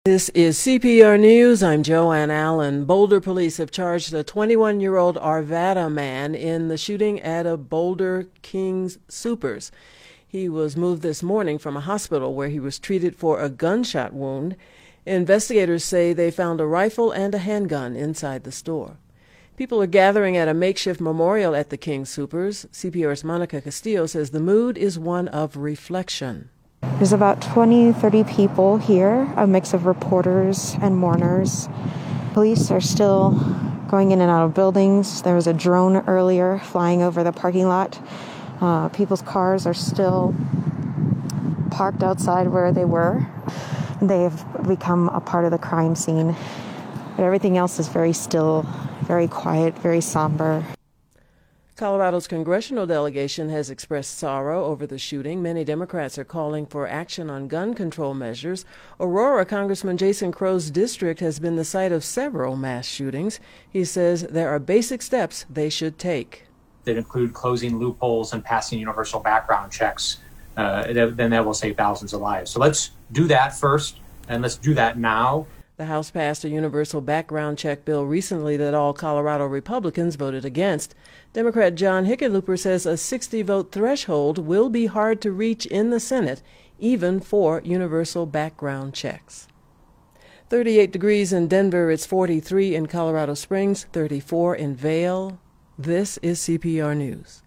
This is CPR News. I'm Joanne Allen. Boulder police have charged a 21-year-old Arvada man in the shooting at a Boulder King's Supers. He was moved this morning from a hospital where he was treated for a gunshot wound. Investigators say they found a rifle and a handgun inside the store. People are gathering at a makeshift memorial at the King's Supers. CPR's Monica Castillo says the mood is one of reflection. There's about 30 people here, a mix of reporters and mourners. Police are still going in and out of buildings. There was a drone earlier flying over the parking lot. People's cars are still parked outside where they were. They have become a part of the crime scene. But everything else is very still, very quiet, very somber. Colorado's congressional delegation has expressed sorrow over the shooting. Many Democrats are calling for action on gun control measures. Aurora Congressman Jason Crow's district has been the site of several mass shootings. He says there are basic steps they should take. That include closing loopholes and passing universal background checks. Then that will save thousands of lives. So let's do that first, and let's do that now. The House passed a universal background check bill recently that all Colorado Republicans voted against. Democrat John Hickenlooper says a 60-vote threshold will be hard to reach in the Senate, even for universal background checks. 38 degrees in Denver. It's 43 in Colorado Springs, 34 in Vail. This is CPR News.